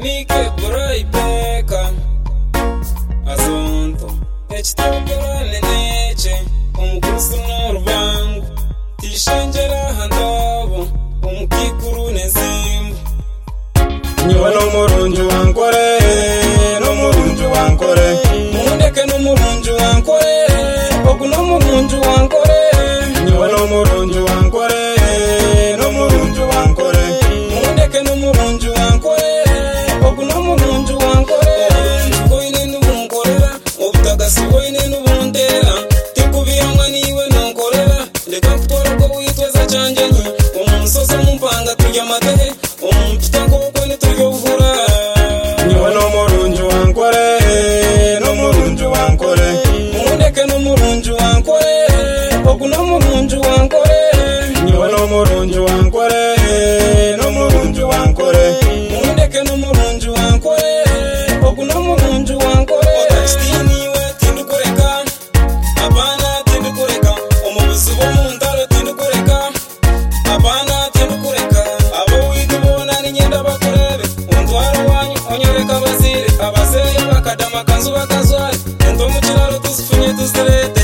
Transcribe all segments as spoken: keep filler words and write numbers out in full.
Nike burai beka Azonto Echitokora neneche Umukusu n'urubangu Tishanjera handabo Umukikuru nezimbu Nyiwa n'umurunju wankore N'umurunju wankore Mundeke n'umurunju wankore Ogu n'umurunju wankore Nyiwa n'umurunju wankore N'umurunju wankore Mundeke n'umurunju wankore Ogu n'umurunju wankore Koine n'ubunkorera Obutagasi koine n'ubuntera Tikubiyamwa niwe nonkorera Leka kutwara ko witweza canje nyi Omunsoso mumpanga turya matehe Omumpita koko niturya uvura Nyiwa n'umurunju wankore N'umurunju wankore Mundeke n'umurunju wankore Ogu n'umurunju wankore Nyiwa n'umurunju wankore N'umurunju wankore Mundeke n'umurunju wankore Ogu n'umurunju wankore Otachitiniwe tindukureka Abana tindukureka Omubuzi b'omuntaro tindukureka Abana tindukureka Abo witubona ninyenda bakurebe Untwaro wanyu onyereka bazire Abazeyi bakadama kanzu bakazwari Ento mukiraro tuzifunye tuzirete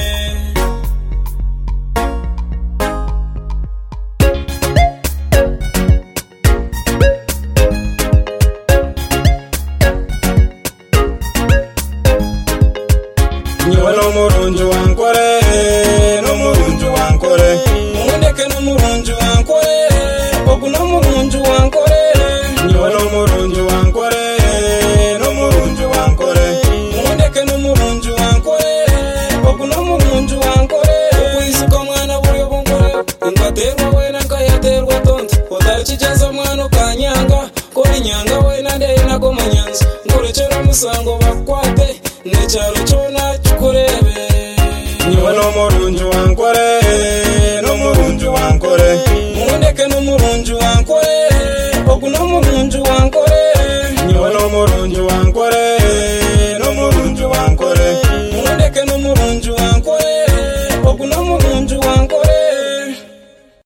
Nyiwa n'umurunju wankore N'umurunju wankore Mundeke n'umurunju wankore Ogu n'umurunju wankore Nyiwa n'umurunju wankore N'umurunju wankore Mundeke n'umurunju wankore Ogu n'umurunju wankore Okwisuka mwana buryo bunkore Ingaterwa wena nkayaterwa tonto Otarikigeza mwana ukanyanga Kori nyanga wena ndeye nago munyanza Nkurekera musango bakwate Nechalo chona chukurebe Nyiwa n'umurunju wankore N'umurunju wankore Mundeke n'umurunju wankore Ogu n'umurunju wankore